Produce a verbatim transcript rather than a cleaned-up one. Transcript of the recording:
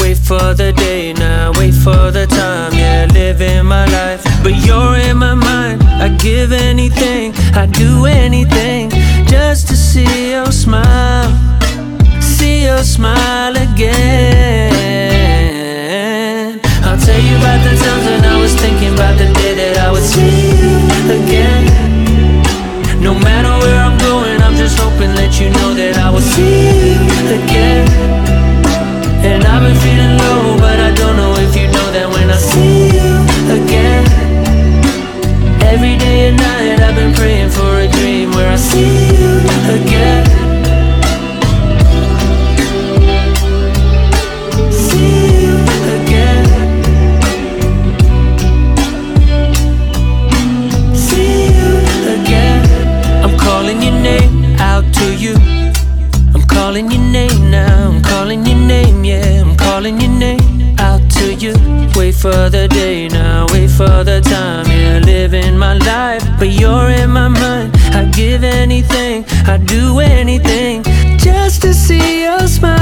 Wait for the day now, wait for the time, yeah, living my life. But you're in my mind, I'd give anything, I'd do anything just to see your smile, see your smile again. I'll tell you about the times when I was thinking about the day that I would see you again. No matter where I'm going, I'm just hoping that you know that I will see you again. And I've been feeling low, but I don't know if you know that when I see you again. Every day and night I've been praying for a dream where I see you again. See you again. See you again. I'm calling your name out to you. I'm calling your name now, I'm calling your name, yeah, I'm calling your name out to you. Wait for the day now, wait for the time, yeah, living my life. But you're in my mind, I'd give anything, I'd do anything just to see your smile.